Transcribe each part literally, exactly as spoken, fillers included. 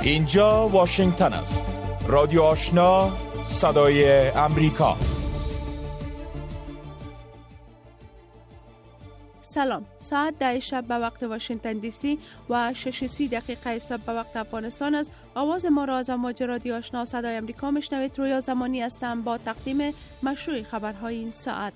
اینجا واشنگتن است. رادیو آشنا، صدای امریکا. سلام، ساعت ده شب به وقت واشنگتن دی سی و شش و سی دقیقه صبح به وقت افغانستان است. آواز ما را از امواج رادیو آشنا صدای امریکا میشنوید. رویا زمانی هستم با تقدیم مشروع خبرهای این ساعت.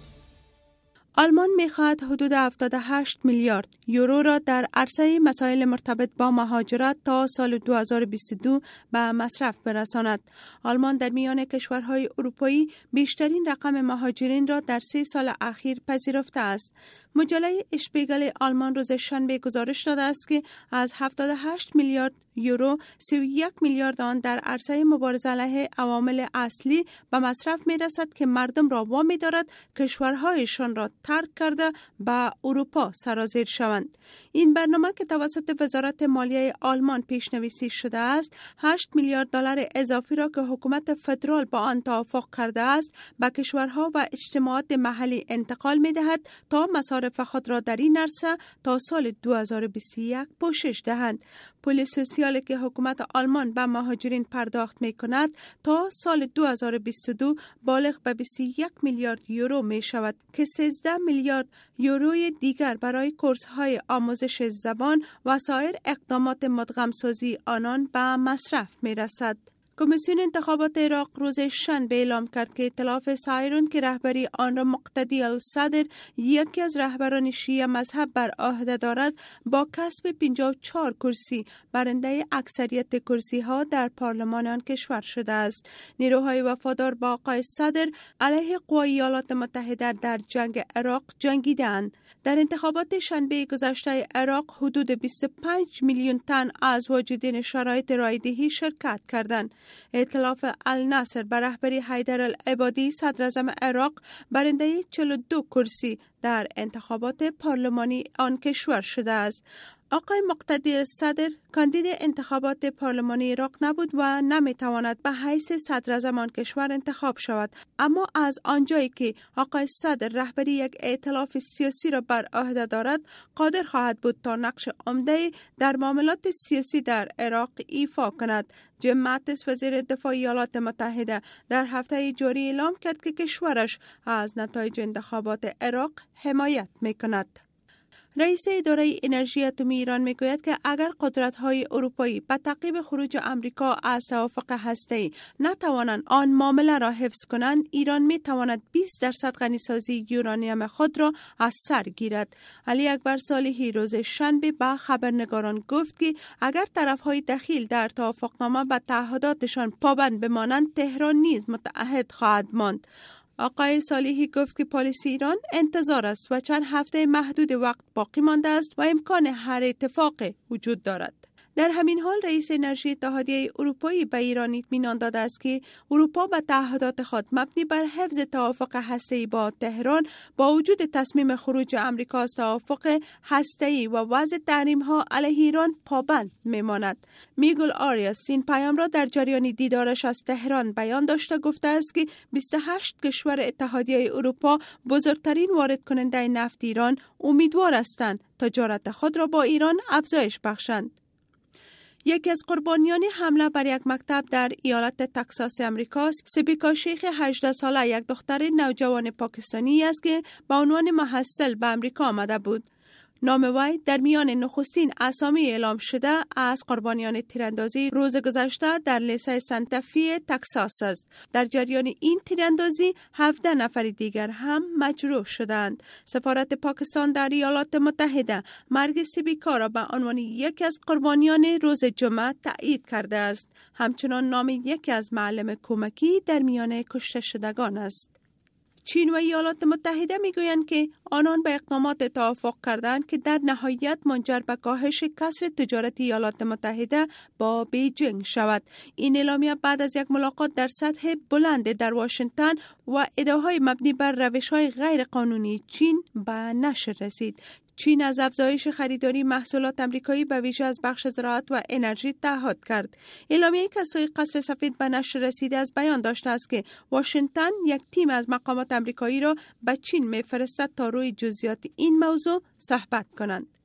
آلمان می‌خواهد حدود هفتاد و هشت میلیارد یورو را در عرصه مسائل مرتبط با مهاجرت تا سال دو هزار و بیست و دو به مصرف برساند. آلمان در میان کشورهای اروپایی بیشترین رقم مهاجرین را در سه سال اخیر پذیرفته است. مجله اشپیگل آلمان روز شنبه گزارش داده است که از هفتاد و هشت میلیارد یورو، سی و یک میلیارد آن در عرصه مبارزه علیه عوامل اصلی به مصرف می رسد که مردم را وامی دارد کشورهایشان را ترک کرده به اروپا سرازیر شوند. این برنامه که توسط وزارت مالیه آلمان پیشنویسی شده است، هشت میلیارد دلار اضافی را که حکومت فدرال با آن توافق کرده است به کشورها و اجتماعات محلی انتقال می دهد تا مصارف خود را در این عرصه تا سال دو هزار و بیست و یک پوشش دهند. پول سوسیالی که حکومت آلمان به مهاجرین پرداخت می کند تا سال دو هزار و بیست و دو بالغ به بیست و یک میلیارد یورو می شود که سیزده میلیارد یوروی دیگر برای کورس های آموزش زبان و سایر اقدامات مدغم‌سازی آنان به مصرف می رسد. کمیسیون انتخابات عراق روز شنبه اعلام کرد که ائتلاف سایرون که رهبری آن را مقتدی الصدر، یکی از رهبران شیعه مذهب، بر عهده دارد، با کسب پنجاه و چهار کرسی برنده اکثریت کرسی ها در پارلمان آن کشور شده است. نیروهای وفادار با آقای صدر علیه قوای ایالات متحده در جنگ عراق جنگیدند. در انتخابات شنبه گذشته عراق حدود بیست و پنج میلیون تن از واجدین شرایط رایدهی شرکت کردند. ائتلاف النصر به رهبری حیدر العبادی صدر اعظم عراق برنده چهل و دو کرسی در انتخابات پارلمانی آن کشور شده است. آقای مقتدی الصدر کاندید انتخابات پارلمانی عراق نبود و نمیتواند به حیث صدر اعظم آن کشور انتخاب شود، اما از آنجایی که آقای صدر رهبری یک ائتلاف سیاسی را بر عهده دارد، قادر خواهد بود تا نقش عمده در معاملات سیاسی در عراق ایفا کند. جیم ماتیس وزیر دفاع ایالات متحده در هفته جاری اعلام کرد که کشورش از نتایج انتخابات عراق حمایت میکند. رئیس اداره انرژی اتمی ایران میگوید که اگر قدرت‌های اروپایی به تعقیب خروج آمریکا از توافق هسته‌ای نتوانند آن معامله را حفظ کنند، ایران میتواند بیست درصد غنیسازی یورانیم خود را از سر گیرد. علی اکبر صالحی روز شنبه به خبرنگاران گفت که اگر طرف‌های دخیل در توافقنامه به تعهداتشان پابند بمانند، تهران نیز متعهد خواهد ماند. آقای صالحی گفت که پالیسی ایران انتظار است و چند هفته محدود وقت باقی مانده است و امکان هر اتفاق وجود دارد. در همین حال رئیس انرژی اتحادیه اروپایی به ایران اطمینان داده است که اروپا به تعهدات خود مبنی بر حفظ توافق هسته‌ای با تهران با وجود تصمیم خروج آمریکا از توافق هسته‌ای و وضع تحریم‌ها علیه ایران پابند میماند. میگل آریاس این پیام را در جریان دیدارش از تهران بیان داشته گفته است که بیست و هشت کشور اتحادیه اروپا، بزرگترین وارد کننده نفت ایران، امیدوار هستند تجارت خود را با ایران افزایش بخشند. یکی از قربانیان حمله بر یک مکتب در ایالت تکساس امریکا، سبیکا شیخ هجده ساله، یک دختر نوجوان پاکستانی است که به عنوان محصل به امریکا آمده بود. نام وی در میان نخستین اسامی اعلام شده از قربانیان تیراندازی روز گذشته در لیسه سنتافی تکساس است. در جریان این تیراندازی هفده نفر دیگر هم مجروح شدند. سفارت پاکستان در ایالات متحده مرگ سبیکا را به عنوان یکی از قربانیان روز جمعه تایید کرده است. همچنان نام یکی از معلم کمکی در میان کشته شدگان است. چین و ایالات متحده میگویند که آنان به اقدامات توافق کردند که در نهایت منجر به کاهش کسر تجارت ایالات متحده با بیجینگ شود. این اعلامیه بعد از یک ملاقات در سطح بلند در واشنگتن و ادعاهای مبنی بر روش‌های غیر قانونی چین به نشر رسید. چین از افزایش خریداری محصولات آمریکایی به ویژه از بخش زراعت و انرژی تعهد کرد. اعلامیه‌ای که از سوی قصر سفید به نشر رسیده از بیان داشته است که واشنگتن یک تیم از مقامات آمریکایی را به چین می‌فرستد تا روی جزئیات این موضوع صحبت کنند.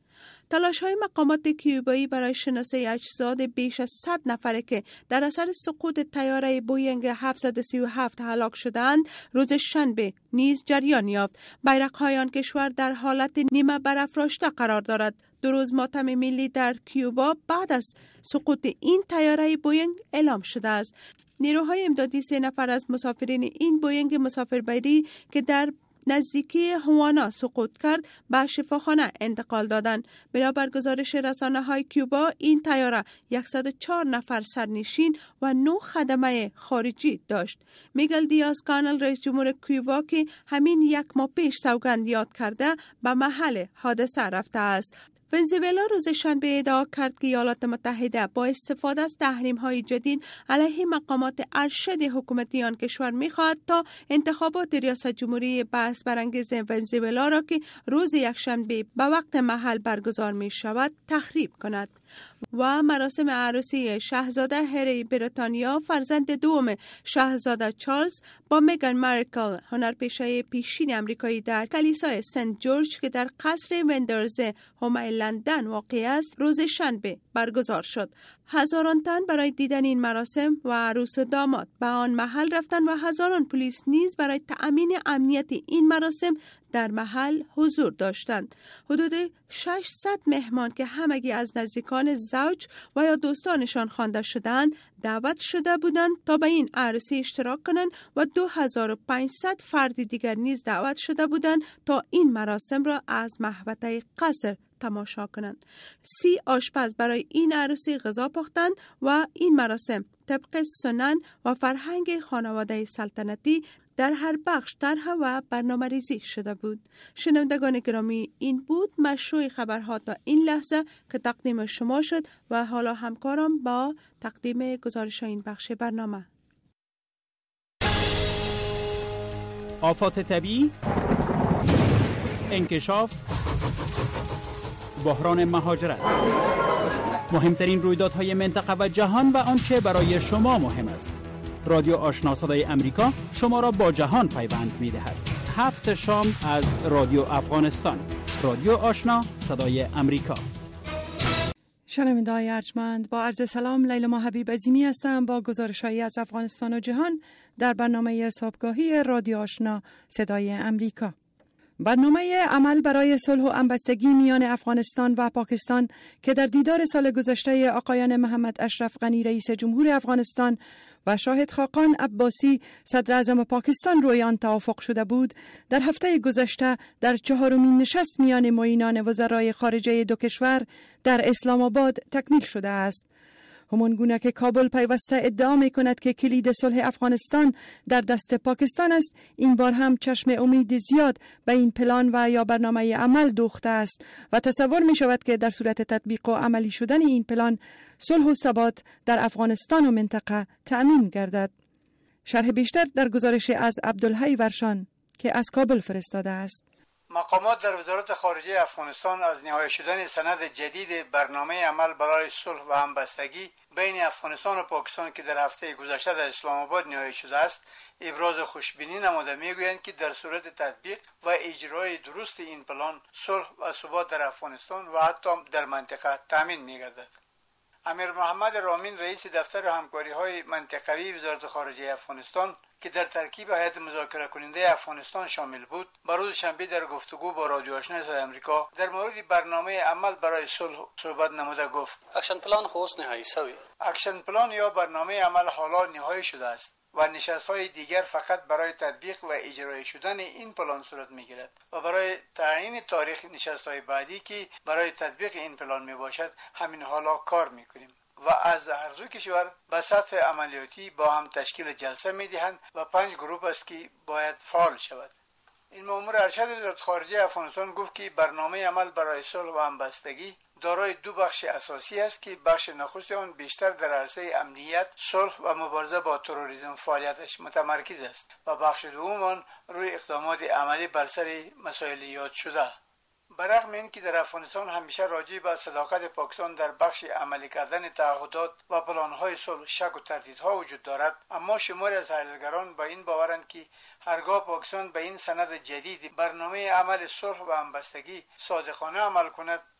تلاش‌های مقامات کیوبایی برای شناسایی اجساد بیش از صد نفره که در اثر سقوط طیاره بوینگ هفتصد و سی و هفت هلاک شدند روز شنبه نیز جریان یافت. بیرق‌های آن کشور در حالت نیمه برافراشته قرار دارد. دو روز ماتم ملی در کیوبا بعد از سقوط این طیاره بوینگ اعلام شده است. نیروهای امدادی سه نفر از مسافرین این بوینگ مسافربری که در نزدیکی هوانا سقوط کرد به شفاخانه انتقال دادند. بنابر گزارش رسانه‌های کیوبا این طیاره صد و چهار نفر سرنشین و نه خدمه خارجی داشت. میگل دیاز کانل رئیس جمهور کیوبا که همین یک ماه پیش سوگند یاد کرده به محل حادثه رفته است. ونزوئلا روز شنبه ادعا کرد که ایالات متحده با استفاده از تحریم‌های جدید علیه مقامات ارشد حکومتی آن کشور می‌خواهد تا انتخابات ریاست جمهوری بحث برانگیز ونزوئلا را که روز یکشنبه به وقت محل برگزار می‌شود تخریب کند. و مراسم عروسی شاهزاده هری بریتانیا فرزند دوم شاهزاده چارلز با میگن مارکل هنرپیشه پیشین امریکایی در کلیسای سنت جورج که در قصر وندرز حومه لندن واقع است روز شنبه برگزار شد. هزاران تن برای دیدن این مراسم و عروس و داماد به آن محل رفتند و هزاران پلیس نیز برای تأمین امنیت این مراسم در محل حضور داشتند. حدود ششصد مهمان که همگی از نزدیکان زوج و یا دوستانشان خوانده شدند دعوت شده بودند تا به این عروسی اشتراک کنند و دو هزار و پانصد فرد دیگر نیز دعوت شده بودند تا این مراسم را از محوطه قصر تماشا کنند. سی آشپز برای این عروسی غذا پختند و این مراسم طبق سنن و فرهنگ خانواده سلطنتی در هر بخش طرح و برنامه ریزی شده بود. شنوندگان گرامی، این بود مشروع خبرها تا این لحظه که تقدیم شما شد و حالا همکارم با تقدیم گزارش این بخش برنامه. آفات طبیعی، انکشاف، بحران مهاجرت، مهمترین رویدادهای منطقه و جهان و آنچه برای شما مهم است. رادیو آشنا صدای امریکا شما را با جهان پیوند می دهد. هفت شام از رادیو افغانستان. رادیو آشنا صدای امریکا. شنونده‌های ارجمند، با عرض سلام، لیلا حبیب عظیمی هستم با گزارش‌هایی از افغانستان و جهان در برنامه صبحگاهی رادیو آشنا صدای امریکا. برنامه عمل برای صلح و همبستگی میان افغانستان و پاکستان که در دیدار سال گذشته آقایان محمد اشرف غنی رئیس جمهور افغانستان و شاهد خاقان عباسی صدر اعظم پاکستان روی آن توافق شده بود، در هفته گذشته در چهارمین نشست میان معینان وزرای خارجه دو کشور در اسلام آباد تکمیل شده است. همان گونه که کابل پیوسته ادعا می کند که کلید صلح افغانستان در دست پاکستان است، این بار هم چشم امید زیاد به این پلان و یا برنامه عمل دوخته است و تصور می شود که در صورت تطبیق و عملی شدن این پلان صلح و ثبات در افغانستان و منطقه تأمین گردد. شرح بیشتر در گزارش از عبدالحی ورشان که از کابل فرستاده است. مقامات در وزارت خارجه افغانستان از نهایی شدن سند جدید برنامه عمل برای صلح و همبستگی بین افغانستان و پاکستان که در هفته گذشته در اسلام آباد نهایی شده است ابراز خوشبینی نموده. میگویند که در صورت تطبیق و اجرای درست این پلان صلح و ثبات در افغانستان و حتی در منطقه تامین میگردد. امیر محمد رامین رئیس دفتر همکاری‌های منطقوی وزارت خارجه افغانستان که در ترکیب هیئت مذاکره کننده افغانستان شامل بود، با روز شنبه در گفتگو با رادیو آشنا صدای امریکا در مورد برنامه عمل برای صلح صحبت نموده گفت: اکشن پلان خوست نهایی شوی. اکشن پلان یا برنامه عمل حالا نهایی شده است و نشست‌های دیگر فقط برای تطبیق و اجرای شدن این پلان صورت می‌گیرد و برای تعیین تاریخ نشست‌های بعدی که برای تطبیق این پلان میباشد همین حالا کار می‌کنیم و از هر دو کشور به سطح عملیاتی با هم تشکیل جلسه می‌دهند و پنج گروه است که باید فعال شود. این مأمور ارشد وزارت خارجه افغانستان گفت که برنامه عمل برای صلح و همبستگی دارای دو بخش اساسی است که بخش نخست آن بیشتر در عرصه امنیت، صلح و مبارزه با تروریسم فعالیتش متمرکز است و بخش دوم آن روی اقدامات عملی بر سر مسائل یاد شده. برغم اینکه در افغانستان همیشه راجع به صداقت پاکستان در بخش عملی کردن تعهدات و پلان‌های صلح شک و تردیدها وجود دارد، اما شماری از تحلیلگران با این باورند که هرگاه پاکستان به این سند جدید برنامه عمل صلح و همبستگی صادقانه عمل کند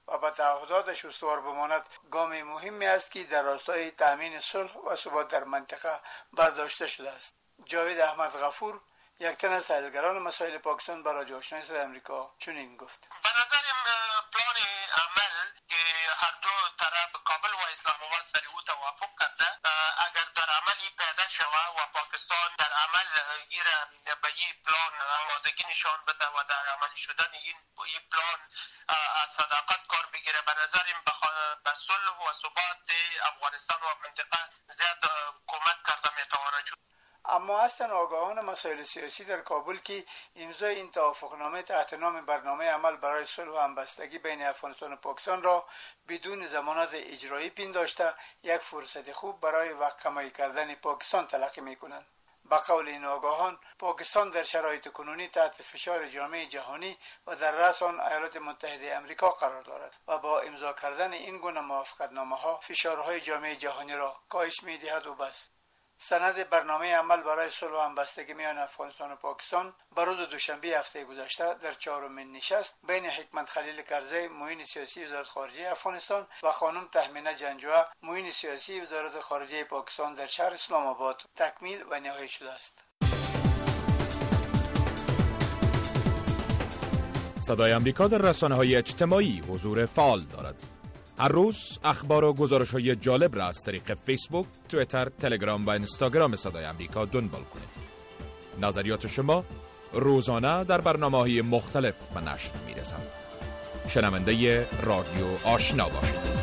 و به تعهداتش استوار بماند گام مهمی است که در راستای تامین صلح و ثبات در منطقه برداشته شده است. جاوید احمد غفور، یک تن از تحلیلگران مسائل پاکستان، برای رادیو آشنا صدای آمریکا چنین گفت: به نظر پلان عمل که هر دو طرف کابل و اسلام آباد سر او توافق کرده، اگر در عملی پیدا شود و پاکستان در عمل گیره به این پلان آمادگی نشان بده و در عملی شدن این این پلان از صداقت کار بگیره، به نظر به صلح و ثبات افغانستان و منطقه زیاد کمک کرده میتواند شد. اما هستند آگاهان مسائل سیاسی در کابل که امضای این توافقنامه تحت نام برنامه عمل برای صلح و همبستگی بین افغانستان و پاکستان را بدون ضمانت اجرایی پنداشته یک فرصت خوب برای وقت‌کمایی کردن پاکستان تلقی می‌کنند. با قول این آگاهان، پاکستان در شرایط کنونی تحت فشار جامعه جهانی و در رأس آن ایالات متحده آمریکا قرار دارد و با امضا کردن این گونه موافقتنامه‌ها فشارهای جامعه جهانی را کاهش می‌دهد و بس. سند برنامه عمل برای صلح و همبستگی میان افغانستان و پاکستان بر روز دوشنبه هفته گذشته در چهارمین نشست بین حکمت خلیل کرزی، معین سیاسی وزارت خارجه افغانستان و خانم تهمینه جنجوعه، معین سیاسی وزارت خارجه پاکستان در شهر اسلام آباد تکمیل و نهایی شده است. صدای آمریکا در رسانه‌های اجتماعی حضور فعال دارد. هر روز اخبار و گزارش‌های جالب را از طریق فیسبوک، توییتر، تلگرام و اینستاگرام صدای آمریکا دنبال کنید. نظریات شما روزانه در برنامه‌های مختلف به نشر می‌رسد. شنونده رادیو آشنا باشید.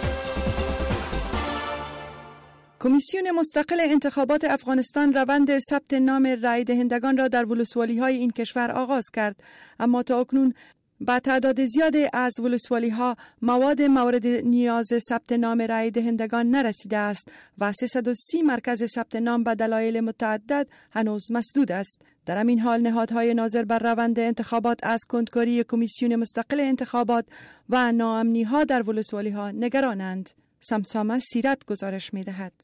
کمیسیون مستقل انتخابات افغانستان روند ثبت نام رای دهندگان را در ولسوالی‌های این کشور آغاز کرد، اما تا اکنون با تعداد زیادی از ولسوالی‌ها مواد مورد نیاز ثبت نام رای دهندگان نرسیده است و سیصد و سی مرکز ثبت نام به دلایل متعدد هنوز مسدود است. در همین حال نهادهای ناظر بر روند انتخابات از کندکاری کمیسیون مستقل انتخابات و ناامنی‌ها در ولسوالی‌ها نگرانند. سمسامه سیرت گزارش می‌دهد.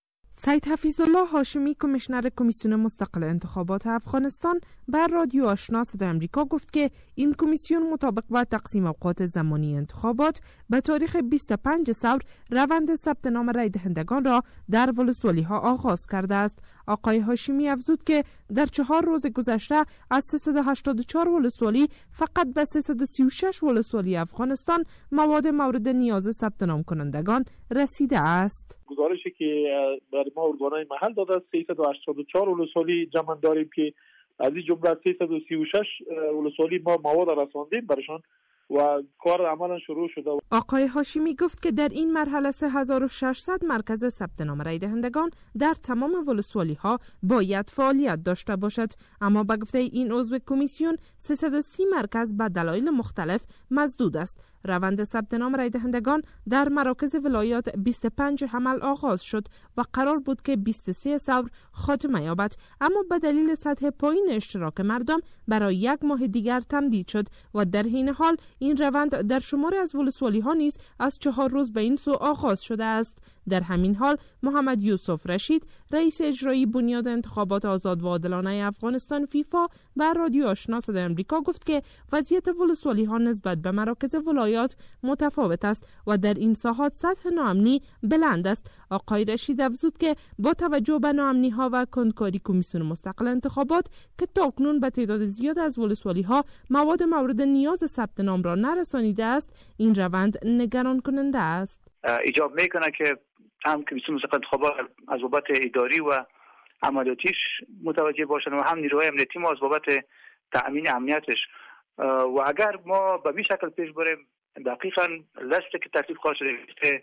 سید حفیظالله هاشمی، کمیشنر کمیسیون مستقل انتخابات افغانستان، بر رادیو آشنا صدای آمریکا گفت که این کمیسیون مطابق با تقسیم اوقات زمانی انتخابات به تاریخ بیست و پنج ثور روند ثبت نام رای دهندگان را در ولسوالی‌ها آغاز کرده است. آقای هاشمی افزود که در چهار روز گذشته از سیصد و هشتاد و چهار ولسوالی فقط به سیصد و سی و شش ولسوالی افغانستان مواد مورد نیاز ثبت نام کنندگان رسیده است. گزارشی که برای ما ارگانهای محل داده است سیصد و هشتاد و چهار ولسوالی جمع داریم که از این جمله سیصد و سی و شش ولسوالی ما مواد رساندیم برشان و کار عملا شروع شده. آقای هاشمی گفت که در این مرحله سه هزار و ششصد مرکز ثبت نام رای دهندگان در تمام ولسوالی ها باید فعالیت داشته باشد، اما به گفته این عضو کمیسیون سیصد و سی مرکز به دلایل مختلف مسدود است. روند ثبت نام رای دهندگان در مراکز ولایات بیست و پنج حمل آغاز شد و قرار بود که بیست و سه ثور خاتمه یابد، اما به دلیل سطح پایین اشتراک مردم برای یک ماه دیگر تمدید شد و در حین حال این روند در شماری از ولسوالی ها نیز از چهار روز به این سو آغاز شده است. در همین حال محمد یوسف رشید، رئیس اجرایی بنیاد انتخابات آزاد و عادلانه افغانستان فیفا، بر رادیو آشنا صدای آمریکا گفت که وضعیت ولسوالی ها نسبت به مراکز ولایات متفاوت است و در این ساحات سطح ناامنی بلند است. آقای رشید افزود که با توجه به ناامنی ها و کندکاری کمیسیون مستقل انتخابات که تاکنون به تعداد زیاد از ولسوالی ها مواد مورد نیاز ثبت نام را نرسانیده است، این روند نگران کننده است. ایجاب میکنه که هم کمیسیون مستقل انتخابات از بابت اداری و عملیاتیش متوجه باشن و هم نیروهای امنیتی ما از بابت تأمین امنیتش، و اگر ما به این شکل پیش بریم دقیقاً لسته که ترتیب خواهد شده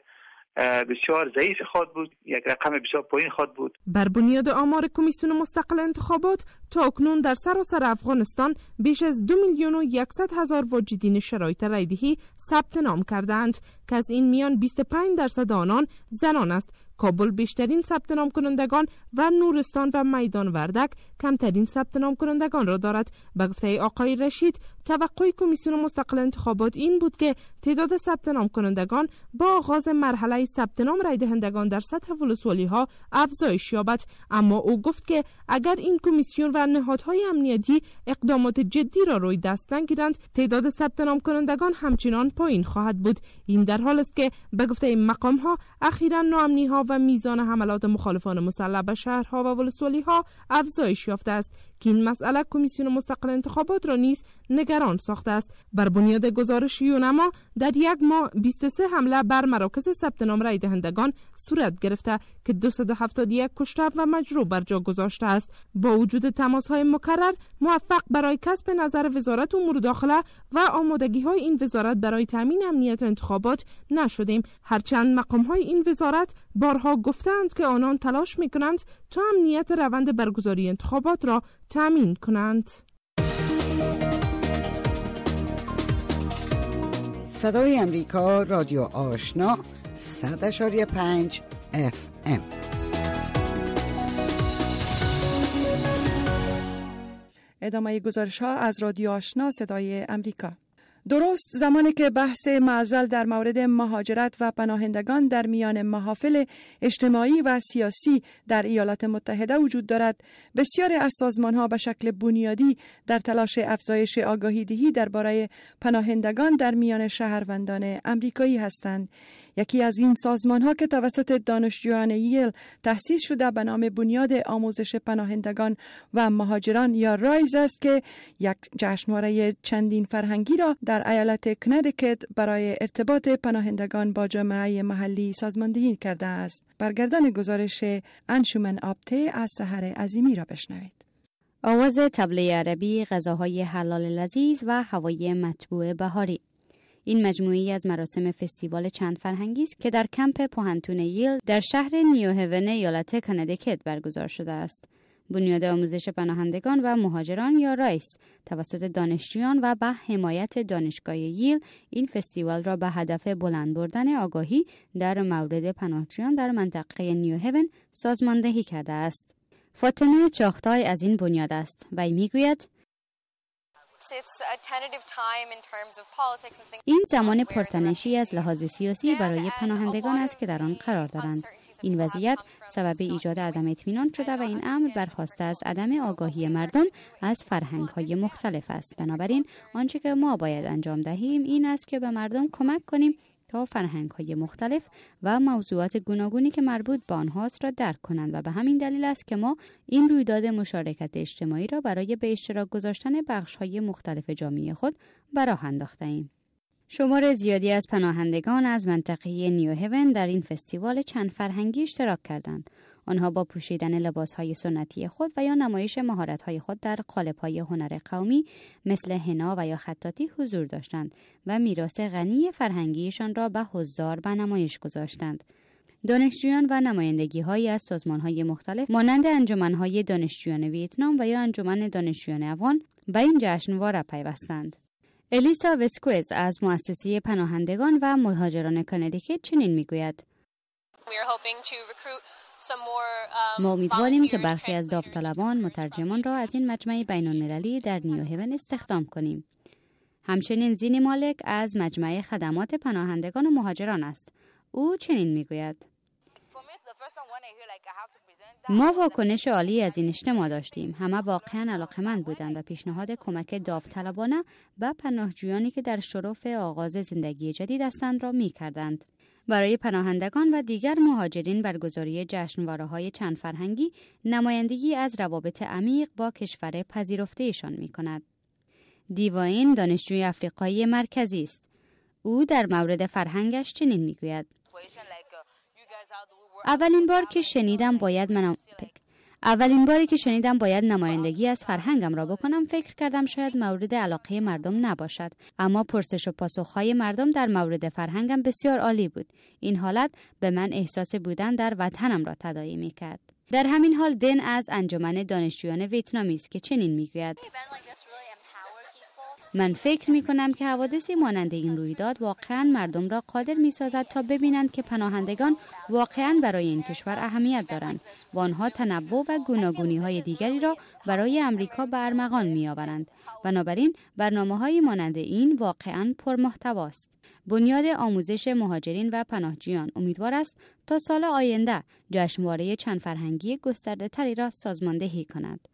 بسیار ضعیف خواهد بود، یک رقم بسیار پایین خواهد بود. بر بنیاد آمار کمیسیون مستقل انتخابات تا اکنون در سراسر افغانستان بیش از دو میلیون و یکصد هزار واجدین شرایط رایدهی ثبت نام کردند که از این میان بیست و پنج درصد آنان زنان است. کابل بیشترین ثبت نام کنندگان و نورستان و میدان وردک کمترین ثبت نام کنندگان را دارد. به گفته آقای رشید، توقع کمیسیون مستقل انتخابات این بود که تعداد ثبت نام کنندگان با آغاز مرحله ثبت نام رای دهندگان در سطح ولسوالی ها افزایش یابد، اما او گفت که اگر این کمیسیون و نهادهای امنیتی اقدامات جدی را روی دست نگیرند، تعداد ثبت نام کنندگان همچنان پایین خواهد بود. این در حال است که به گفته این مقام ها اخیراً ناامنی ها و میزان حملات مخالفان مسلح به شهرها و ولسوالی ها افزایش یافته است که این مسئله کمیسیون مستقل انتخابات را نیز نگران ساخته است. بر بنیاد گزارش یونما در یک ماه بیست و سه حمله بر مراکز ثبت نام رای دهندگان صورت گرفته که دویست و هفتاد و یک کشته و مجروح بر جا گذاشته است. با وجود تماس‌های مکرر، موفق برای کسب نظر وزارت امور داخله و آمادگی‌های این وزارت برای تامین امنیت انتخابات نشدیم، هرچند مقام‌های این وزارت بارها گفتند که آنان تلاش می‌کنند تا امنیت روند برگزاری انتخابات را تامین کنند. صدای امریکا، رادیو آشنا، صد اشاری پنج اف ام. ادامه گزارش ها از رادیو آشنا صدای امریکا. درست زمانی که بحث معضل در مورد مهاجرت و پناهندگان در میان محافل اجتماعی و سیاسی در ایالات متحده وجود دارد، بسیاری از سازمان‌ها به شکل بنیادی در تلاش افزایش آگاهی دهی درباره پناهندگان در میان شهروندان آمریکایی هستند. یکی از این سازمان‌ها که توسط دانشجویان ییل تأسیس شده به نام بنیاد آموزش پناهندگان و مهاجران یا رایز است که یک جشنواره چندین فرهنگی را در ایالت کنیتیکت برای ارتباط پناهندگان با جامعه محلی سازماندهی کرده است. برگردان گزارش انشومن آبته از سحر عظیمی را بشنوید. آواز طبله عربی، غذاهای حلال لذیذ و هوای مطبوع بهاری. این مجموعی از مراسم فستیوال چند فرهنگی است که در کمپ پوهنتون ییل در شهر نیوهون ایالت کنیتیکت برگزار شده است. بنیاد آموزش پناهندگان و مهاجران یا رایس توسط دانشجویان و به حمایت دانشگاه ییل این فستیوال را به هدف بلند بردن آگاهی در مورد پناهجویان در منطقه نیوهون سازماندهی کرده است. فاطمه چاختای از این بنیاد است و میگوید این زمان پرتنشی از لحاظ سیاسی برای پناهندگان است که در آن قرار دارند. این وضعیت سبب ایجاد عدم اطمینان شده و این امر برخواسته از عدم آگاهی مردم از فرهنگ‌های مختلف است. بنابراین آنچه که ما باید انجام دهیم این است که به مردم کمک کنیم تا فرهنگ‌های مختلف و موضوعات گوناگونی که مربوط به آنهاست را درک کنند و به همین دلیل است که ما این رویداد مشارکت اجتماعی را برای به اشتراک گذاشتن بخش‌های مختلف جامعه خود به راه انداخته‌ایم. شمار زیادی از پناهندگان از منطقه نیوهون در این فستیوال چند فرهنگی اشتراک کردند. آنها با پوشیدن لباسهای سنتی خود و یا نمایش مهارت‌های خود در قالب‌های هنر قومی مثل حنا و یا خطاطی حضور داشتند و میراث غنی فرهنگیشان را به حضار به نمایش گذاشتند. دانشجویان و نمایندگی‌هایی از سازمان‌های مختلف مانند انجمن‌های دانشجویان ویتنام و یا انجمن دانشجویان افغان به این جشنواره پیوستند. الیسا وسکوز از مؤسسه پناهندگان و مهاجران کنیتیکت چنین میگوید: ما امیدواریم که برخی از داوطلبان مترجمان را از این مجمع بین‌المللی در نیوهون استخدام کنیم. همچنین زینی مالک از مجمع خدمات پناهندگان و مهاجران است. او چنین میگوید: ما واکنش عالی از این اجتماع داشتیم. همه واقعا علاقه‌مند بودند و پیشنهاد کمک داوطلبانه به پناهجویانی که در شرف آغاز زندگی جدید هستند را می‌کردند. برای پناهندگان و دیگر مهاجرین برگزاری جشنواره‌های چند فرهنگی نمایندگی از روابط عمیق با کشور پذیرفته‌شان می‌کند. دیواین دانشجوی آفریقایی مرکزی است. او در مورد فرهنگش چنین می‌گوید: اولین بار که شنیدم باید منم اولین باری که شنیدم باید نمایندگی از فرهنگم را بکنم فکر کردم شاید مورد علاقه مردم نباشد، اما پرسش و پاسخهای مردم در مورد فرهنگم بسیار عالی بود. این حالت به من احساس بودن در وطنم را تداعی می‌کرد. در همین حال دن از انجمن دانشجویان ویتنامی است که چنین می‌گوید: من فکر می کنم که حوادثی مانند این رویداد واقعا مردم را قادر می سازد تا ببینند که پناهندگان واقعا برای این کشور اهمیت دارند و آنها تنوع و گوناگونی های دیگری را برای امریکا به ارمغان می آورند. بنابراین برنامه های مانند این واقعا پرمحتواست. بنیاد آموزش مهاجرین و پناهجویان امیدوار است تا سال آینده جشنواره چند فرهنگی گسترده تری را سازماندهی کند.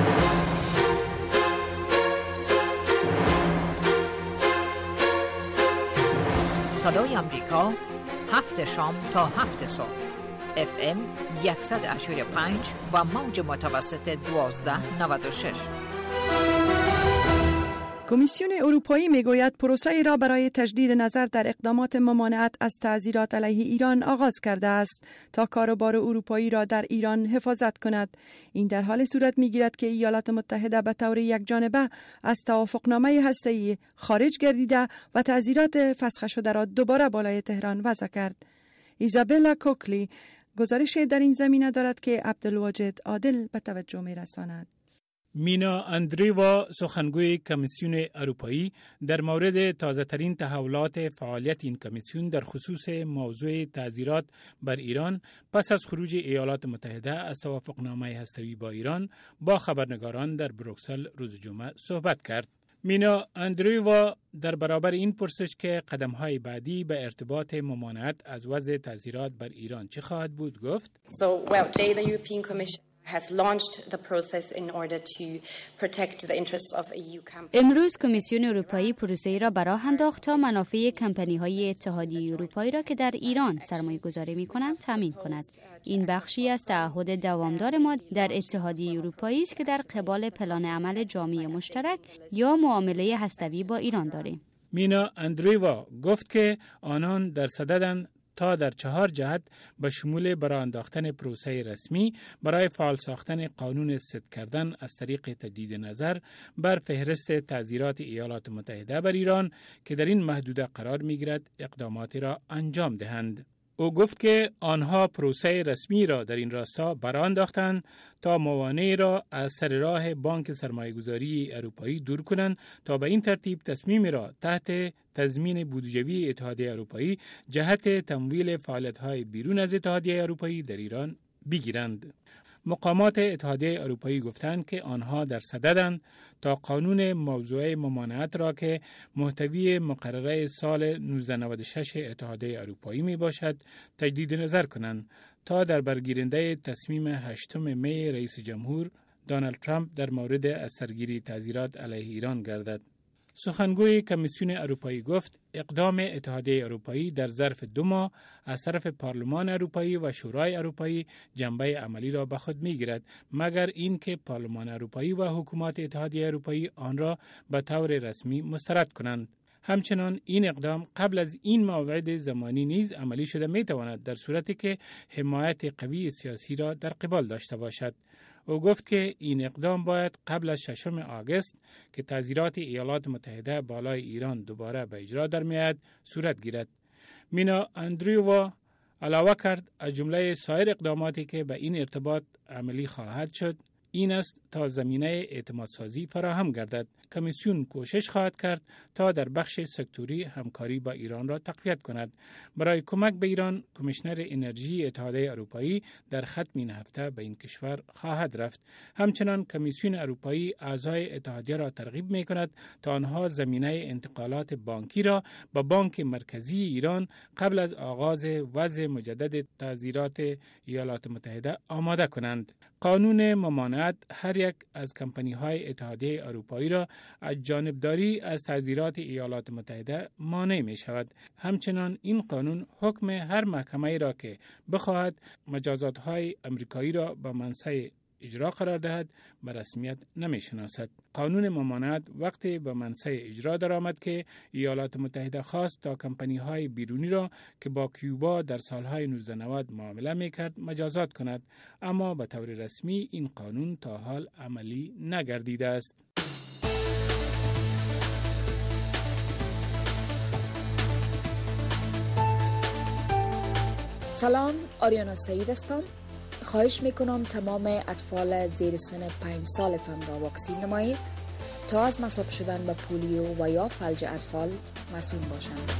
صدای آمریکا، هفت شام تا هفت صبح، اف ام صد و هشتاد و پنج و موج متوسط دوازده نود و شش. کمیسیون اروپایی میگوید پروسه را برای تجدید نظر در اقدامات ممانعت از تعزیرات علیه ایران آغاز کرده است تا کاروبار اروپایی را در ایران حفاظت کند. این در حال صورت میگیرد که ایالات متحده به طور یکجانبه از توافقنامه هسته‌ای خارج گردیده و تعزیرات فسخ شده را دوباره بالای تهران وضع کرد. ایزابلا کوکلی گزارش در این زمینه دارد که عبدالواجد عادل به توجه میرساند. مینا اندریوا سخنگوی کمیسیون اروپایی در مورد تازه‌ترین تحولات فعالیت این کمیسیون در خصوص موضوع تعزیرات بر ایران پس از خروج ایالات متحده از توافقنامه هسته‌ای با ایران با خبرنگاران در بروکسل روز جمعه صحبت کرد. مینا اندریوا در برابر این پرسش که قدم‌های بعدی به ارتباط ممانعت از وضع تعزیرات بر ایران چه خواهد بود گفت: So well, today the European Commission has launched the process in order to protect the interests of E U companies. امروز کمیسیون اروپایی پروسه‌ای را به راه انداخت تا منافع کمپانی‌های اتحادیه اروپایی را که در ایران سرمایه‌گذاری می‌کنند تامین کند. این بخشی از تعهد دوامدار ما در اتحادیه اروپایی است که در قبال پلان عمل جامع مشترک یا معامله هسته‌ای با ایران داریم. مینا اندریوا گفت که آنان در صددند تا در چهار جهت به شمول برای انداختن پروسه رسمی برای فعال ساختن قانون صدق کردن از طریق تجدید نظر بر فهرست تعزیرات ایالات متحده بر ایران که در این محدوده قرار می‌گیرد اقداماتی را انجام دهند. او گفت که آنها پروسه رسمی را در این راستا برآ انداختند تا موانع را از سر راه بانک سرمایه‌گذاری اروپایی دور کنند تا به این ترتیب تصمیم را تحت تضمین بودجوی اتحادیه اروپایی جهت تمویل فعالیت‌های بیرون از اتحادیه اروپایی در ایران بگیرند. مقامات اتحادیه اروپایی گفتند که آنها در صددند تا قانون موضوع ممانعت را که محتوی مقرره سال نوزده نود و شش اتحادیه اروپایی می باشد تجدید نظر کنند تا در برگیرنده تصمیم هشتم می رئیس جمهور دونالد ترامپ در مورد از سرگیری تعزیرات علیه ایران گردد. سخنگوی کمیسیون اروپایی گفت اقدام اتحادیه اروپایی در ظرف دو ماه از طرف پارلمان اروپایی و شورای اروپایی جنبه عملی را به خود می‌گیرد مگر اینکه پارلمان اروپایی و حکومت اتحادیه اروپایی آن را به طور رسمی مسترد کنند. همچنان این اقدام قبل از این موعد زمانی نیز عملی شده می‌تواند در صورتی که حمایت قوی سیاسی را در قبال داشته باشد. او گفت که این اقدام باید قبل از ششم آگوست که تعزیرات ایالات متحده بالای ایران دوباره به اجرا در میآید صورت گیرد. مینا اندریوا علاوه کرد از جمله سایر اقداماتی که به این ارتباط عملی خواهد شد این است تا زمینه اعتمادسازی فراهم گردد. کمیسیون کوشش خواهد کرد تا در بخش سکتوری همکاری با ایران را تقویت کند. برای کمک به ایران، کمیشنر انرژی اتحادیه اروپایی در ختم این هفته به این کشور خواهد رفت. همچنان کمیسیون اروپایی اعضای اتحادیه را ترغیب می کند تا آنها زمینه انتقالات بانکی را به بانک مرکزی ایران قبل از آغاز وضع مجدد تعزیرات ایالات متحده آماده کنند. قانون ممانعت هر یک از کمپانی‌های اتحادیه اروپایی را از جانبداری از تعزیرات ایالات متحده مانع می شود. همچنان این قانون حکم هر محکمه‌ای را که بخواهد مجازات‌های امریکایی را به منصه اجرا قرار دهد به رسمیت نمی شناسد. قانون ممانعت وقتی به منصه اجرا درآمد که ایالات متحده خواست تا کمپانی‌های بیرونی را که با کیوبا در سالهای نوزده نود معامله می‌کرد مجازات کند، اما به طور رسمی این قانون تا حال عملی نگردیده است. سلام، آریانا سعید هستم. خواهش میکنم تمام اطفال زیر سن پنج سالتان را واکسین نمایید. تا از مصاب شدن به پولیو و یا فلج اطفال مسئول باشند.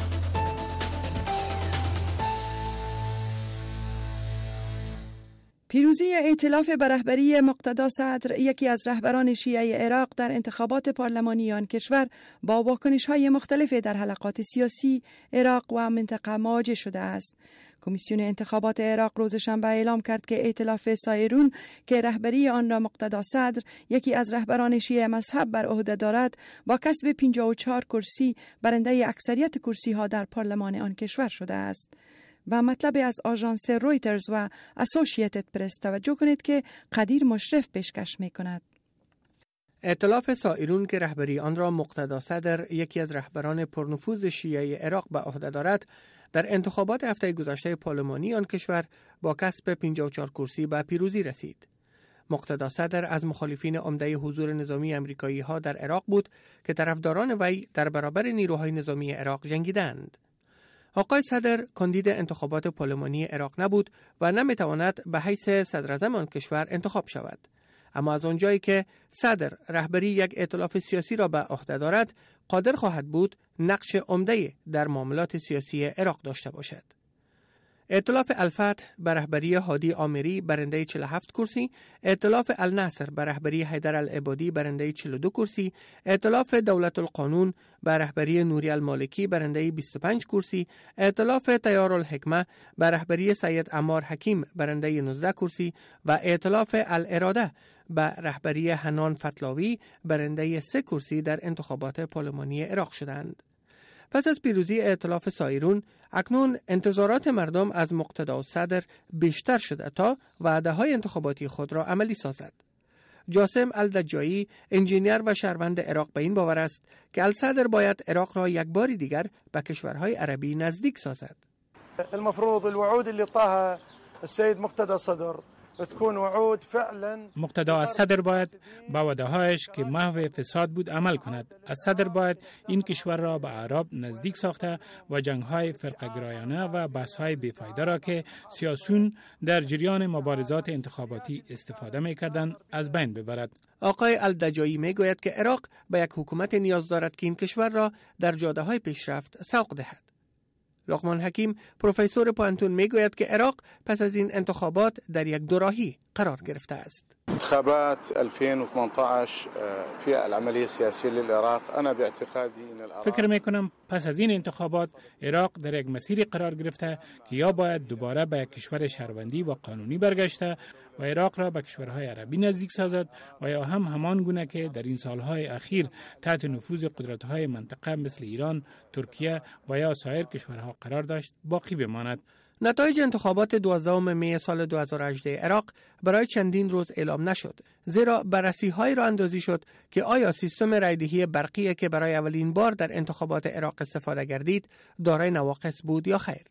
پیروزی ائتلاف به رهبری مقتدا صدر، یکی از رهبران شیعه عراق، در انتخابات پارلمانی آن کشور با واکنش‌های مختلف در حلقات سیاسی عراق و منطقه مواجه شده است. کمیسیون انتخابات عراق روز شنبه اعلام کرد که ائتلاف سایرون که رهبری آن را مقتدا صدر، یکی از رهبران شیعه مذهب، بر عهده دارد، با کسب پنجاه و چهار کرسی برنده اکثریت کرسی‌ها در پارلمان آن کشور شده است. و مطلب از آژانس رویترز و اسوسییتد پرس توجه کنید که قدیر مشرف پیشکش می کند. ائتلاف سایرون که رهبری آن را مقتدا صدر، یکی از رهبران پرنفوذ شیعه عراق، به عهده دارد، در انتخابات هفته گذشته پارلمانی آن کشور با کسب پنجاه و چهار کرسی به پیروزی رسید. مقتدا صدر از مخالفین عمده حضور نظامی امریکایی ها در عراق بود که طرفداران وی در برابر نیروهای نظامی عراق جنگیدند. آقای صدر کاندید انتخابات پارلمانی عراق نبود و نمیتواند به حیث صدراعظم آن کشور انتخاب شود. اما از آنجایی که صدر رهبری یک ائتلاف سیاسی را به عهده دارد، قادر خواهد بود نقش عمده در معاملات سیاسی عراق داشته باشد. ائتلاف الفتح به رهبری هادی آمری برنده چهل و هفت کرسی، ائتلاف النصر به رهبری حیدر العبادی برنده چهل و دو کرسی، ائتلاف دولت القانون به رهبری نوری المالکی برنده بیست و پنج کرسی، ائتلاف تیار الحکمه به رهبری سید عمار حکیم برنده نوزده کرسی و ائتلاف الاراده به رهبری حنان فتلاوی برنده سه کرسی در انتخابات پارلمانی عراق شدند. پس از پیروزی ائتلاف سایرون، اکنون انتظارات مردم از مقتدا صدر بیشتر شده تا وعده‌های انتخاباتی خود را عملی سازد. جاسم الدجایی، انجینیر و شهروند عراق، به این باور است که الصدر باید عراق را یک بار دیگر به کشورهای عربی نزدیک سازد. المفروض الوعود اللي طاها السيد مقتدا صدر تكون وعود فعلا. مقتدا صدر باید با وعده‌هایش که محو فساد بود عمل کند. صدر باید این کشور را به عرب نزدیک ساخته و جنگ‌های فرقه‌گرایانه و بحث‌های بی‌فایده را که سیاسیون در جریان مبارزات انتخاباتی استفاده می‌کردند از بین ببرد. آقای الدجایی می‌گوید که عراق به یک حکومت نیاز دارد که این کشور را در جاده‌های پیشرفت سوق دهد. لقمان حکیم، پروفسور پوانتون، میگوید که عراق پس از این انتخابات در یک دوراهی قرار گرفته است. انتخابات ألفين وثمانية عشر في العملية السياسية للعراق أنا باعتقادي إن العراق فکر میکنم پس از این انتخابات عراق در یک مسیری قرار گرفته که یا باید دوباره به یک کشور شهروندی و قانونی برگشته و عراق را به کشورهای عربی نزدیک سازد و یا هم همان گونه که در این سالهای اخیر تحت نفوذ قدرت‌های منطقه مثل ایران، ترکیه و یا سایر کشورها قرار داشت باقی بماند. نتایج انتخابات دوازدهم می سال دو هزار و هجده عراق برای چندین روز اعلام نشد، زیرا بررسی‌هایی را اندازی شد که آیا سیستم رایدهی برقی که برای اولین بار در انتخابات عراق استفاده گردید دارای نواقص بود یا خیر.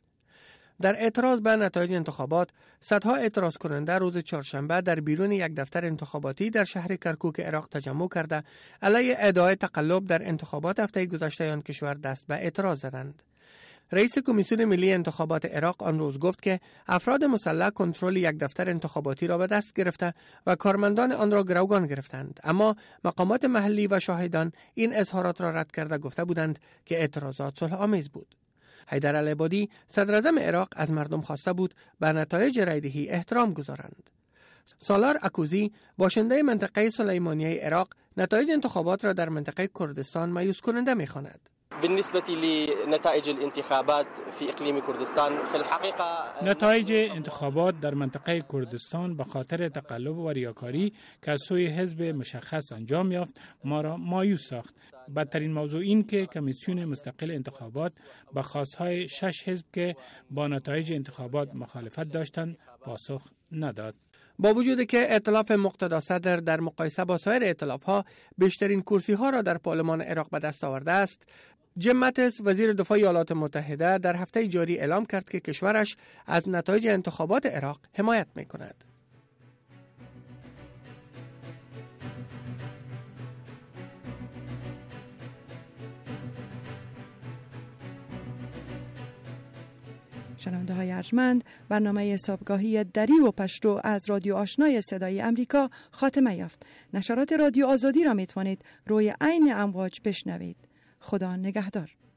در اعتراض به نتایج انتخابات، صدها اعتراض کننده روز چهارشنبه در بیرون یک دفتر انتخاباتی در شهر کرکوک عراق تجمع کرده علیه ادعای تقلب در انتخابات هفته گذشته آن کشور دست به اعتراض زدند. رئیس کمیسیون ملی انتخابات عراق آن روز گفت که افراد مسلح کنترل یک دفتر انتخاباتی را به دست گرفته و کارمندان آن را گروگان گرفتند، اما مقامات محلی و شاهدان این اظهارات را رد کرده گفته بودند که اعتراضات صلح آمیز بود. حیدر العبادی، صدراعظم عراق، از مردم خواسته بود به نتایج رایدهی احترام گذارند. سالار اکوزی، باشنده منطقه سلیمانیه عراق، نتایج انتخابات را در منطقه کردستان مایوس کننده می‌خواند. بالنسبة لنتائج الانتخابات في إقليم كردستان في الحقيقة نتایج انتخابات در منطقه کردستان به خاطر تقلب و ریاکاری که از سوی حزب مشخص انجام یافت ما را مایوس ساخت. بدترین موضوع این که کمیسیون مستقل انتخابات به خواستهای شش حزب که با نتایج انتخابات مخالفت داشتند پاسخ نداد. با وجود که ائتلاف مقتدا صدر در مقایسه با سایر ائتلاف‌ها بیشترین کرسی‌ها را در پارلمان عراق به دست آورده است، جیم ماتیس، وزیر دفاع ایالات متحده، در هفته جاری اعلام کرد که کشورش از نتایج انتخابات عراق حمایت می‌کند. شنونده های ارجمند، برنامه صبحگاهی دری و پشتو از رادیو آشنای صدای امریکا خاتمه یافت. نشرات رادیو آزادی را می توانید روی عین امواج بشنوید. خدا نگهدار.